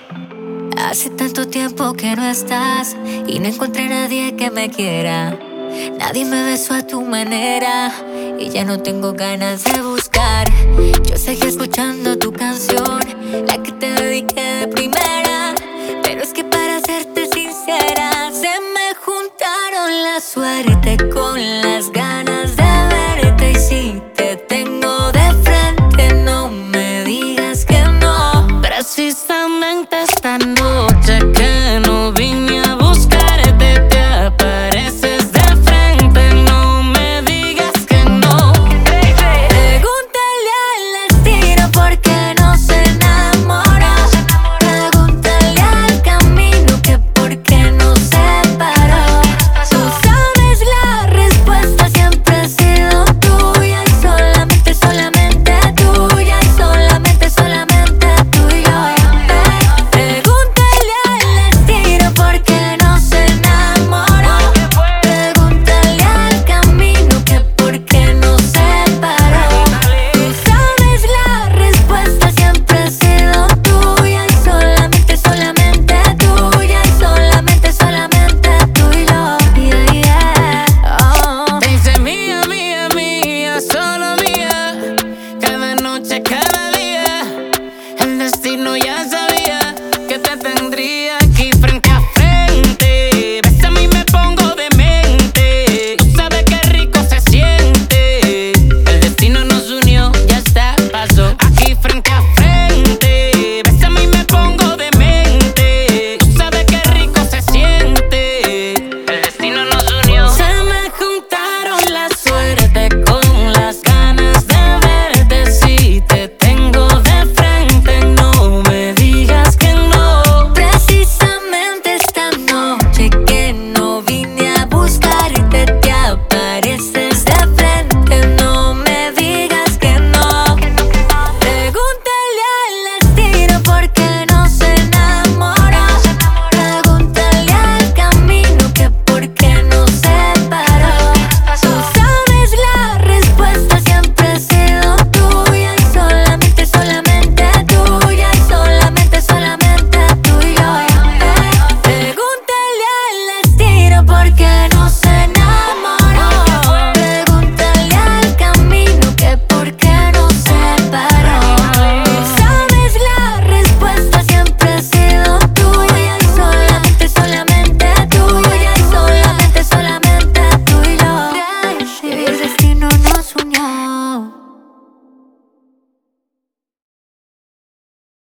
Hace tanto tiempo que no estás y no encontré a nadie que me quiera. Nadie me besó a tu manera y ya no tengo ganas de buscar. Yo seguí escuchando tu canción, la que te dediqué de primera. Pero es que para serte sincera, se me juntaron la suerte con las ganas de verte. Y si te tengo de frente, no me digas que no. Precisamente